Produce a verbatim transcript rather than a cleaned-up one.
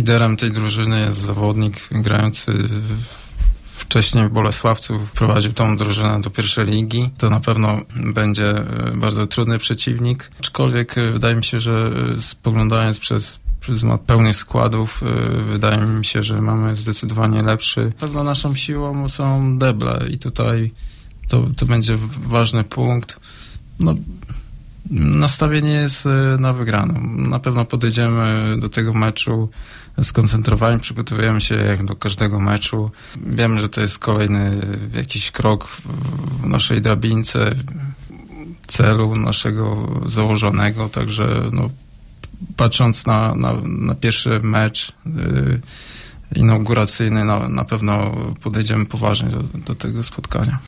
liderem tej drużyny jest zawodnik grający wcześniej w Bolesławcu, wprowadził tą drużynę do pierwszej ligi. To na pewno będzie bardzo trudny przeciwnik. Aczkolwiek wydaje mi się, że spoglądając przez pryzmat pełnych składów, wydaje mi się, że mamy zdecydowanie lepszy. Pewno naszą siłą są deble i tutaj to, to będzie ważny punkt. No, nastawienie jest na wygraną. Na pewno podejdziemy do tego meczu skoncentrowani, przygotowujemy się jak do każdego meczu. Wiemy, że to jest kolejny jakiś krok w naszej drabince celu naszego założonego, także no, patrząc na, na, na pierwszy mecz yy, inauguracyjny, na, na pewno podejdziemy poważnie do, do tego spotkania.